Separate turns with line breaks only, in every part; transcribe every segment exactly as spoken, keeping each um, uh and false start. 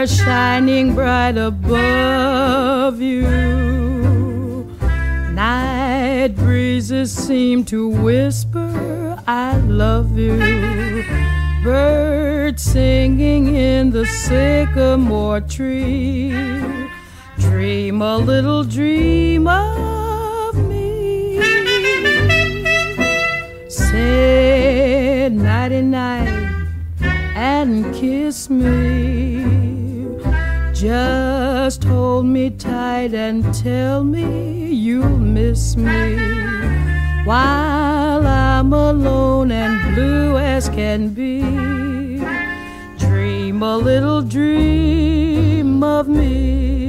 stars shining bright above you. Night breezes seem to whisper, I love you. Birds singing in the sycamore tree. Dream a little dream of me. Say nighty-night and kiss me. Just hold me tight and tell me you'll miss me. While I'm alone and blue as can be, dream a little dream of me.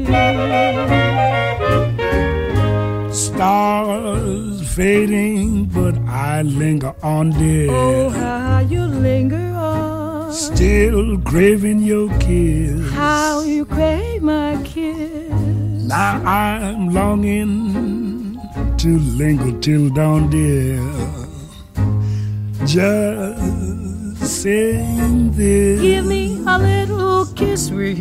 Stars fading, but I linger on, dear.
Oh, how you linger on.
Still craving your kiss.
How you crave my kiss.
Now I'm longing to linger till dawn, dear. Just saying this.
Give me a little kiss, sweet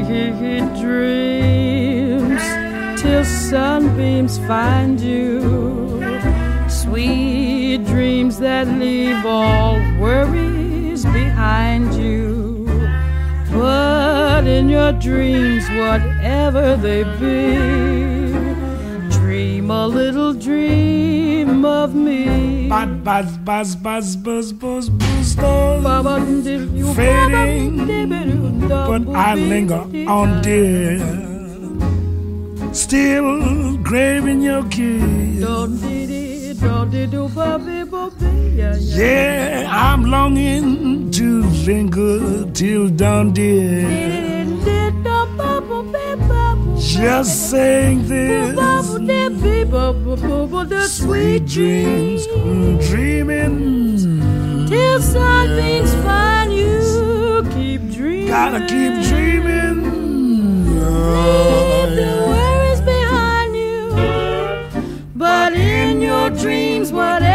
dreams, till sunbeams find you. Sweet dreams that leave all worries behind you. But in your dreams, whatever they be, dream a little dream of me.
Buzz, buzz, buzz, buzz, buzz, buzz, buzz, buzz. Fading, but I linger on, dear. Still craving your kiss. Yeah, I'm longing to linger till dawn, dear. Just saying this. Sweet dreams, dreaming
till sunbeams find you. Keep dreaming.
Gotta keep dreaming.
Leave the worries behind you. But in your dreams, whatever